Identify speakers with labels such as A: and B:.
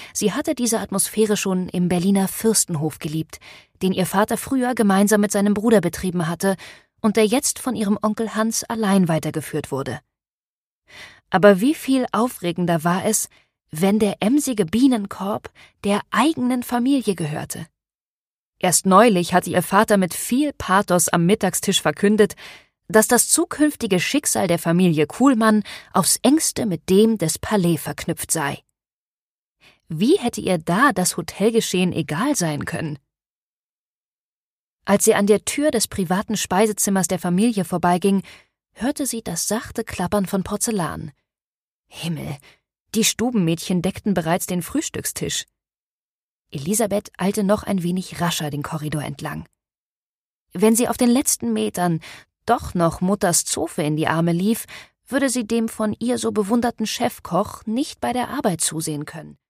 A: Sie hatte diese Atmosphäre schon im Berliner Fürstenhof geliebt, den ihr Vater früher gemeinsam mit seinem Bruder betrieben hatte und der jetzt von ihrem Onkel Hans allein weitergeführt wurde. Aber wie viel aufregender war es, wenn der emsige Bienenkorb der eigenen Familie gehörte. Erst neulich hatte ihr Vater mit viel Pathos am Mittagstisch verkündet, dass das zukünftige Schicksal der Familie Kuhlmann aufs engste mit dem des Palais verknüpft sei. Wie hätte ihr da das Hotelgeschehen egal sein können? Als sie an der Tür des privaten Speisezimmers der Familie vorbeiging, hörte sie das sachte Klappern von Porzellan. Himmel, die Stubenmädchen deckten bereits den Frühstückstisch. Elisabeth eilte noch ein wenig rascher den Korridor entlang. Wenn sie auf den letzten Metern doch noch Mutters Zofe in die Arme lief, würde sie dem von ihr so bewunderten Chefkoch nicht bei der Arbeit zusehen können.